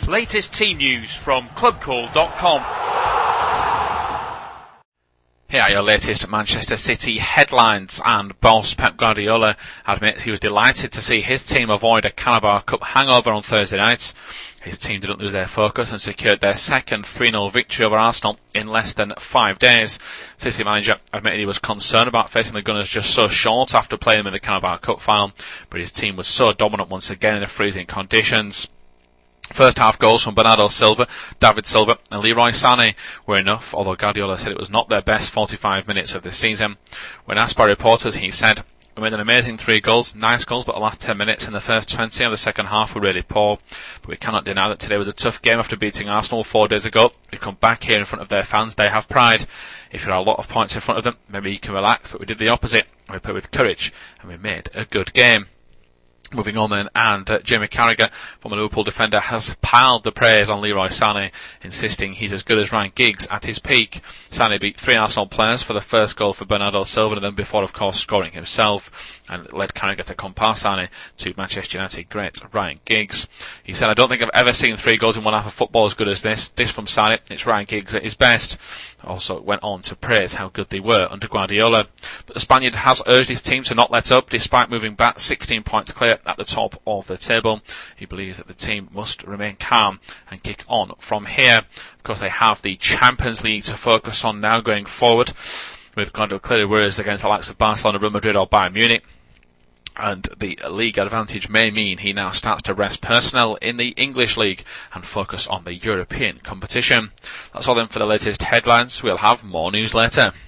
Latest team news from clubcall.com. Here are your latest Manchester City headlines, and boss Pep Guardiola admits he was delighted to see his team avoid a Carabao Cup hangover on Thursday night. His team didn't lose their focus and secured their second 3-0 victory over Arsenal in less than 5 days. City manager admitted he was concerned about facing the Gunners just so short after playing them in the Carabao Cup final, but his team was so dominant once again in the freezing conditions. First half goals from Bernardo Silva, David Silva and Leroy Sané were enough, although Guardiola said it was not their best 45 minutes of the season. When asked by reporters, he said, "We made an amazing 3 goals, nice goals, but the last 10 minutes in the first 20 of the second half were really poor. But we cannot deny that today was a tough game after beating Arsenal 4 days ago. We come back here in front of their fans, they have pride. If there are a lot of points in front of them, maybe you can relax, but we did the opposite. We played with courage and we made a good game." Moving on then, and Jamie Carragher, former Liverpool defender, has piled the praise on Leroy Sané, insisting he's as good as Ryan Giggs at his peak. Sané beat 3 Arsenal players for the first goal for Bernardo Silva, and then before, of course, scoring himself, and led Carragher to compare Sané to Manchester United great Ryan Giggs. He said, "I don't think I've ever seen 3 goals in one half of football as good as this. This from Sané, it's Ryan Giggs at his best." Also went on to praise how good they were under Guardiola. But the Spaniard has urged his team to not let up, despite moving back 16 points clear at the top of the table. He believes that the team must remain calm and kick on from here. Of course, they have the Champions League to focus on now going forward, with Guardiola clearly worries against the likes of Barcelona, Real Madrid or Bayern Munich. And the league advantage may mean he now starts to rest personnel in the English League and focus on the European competition. That's all then for the latest headlines. We'll have more news later.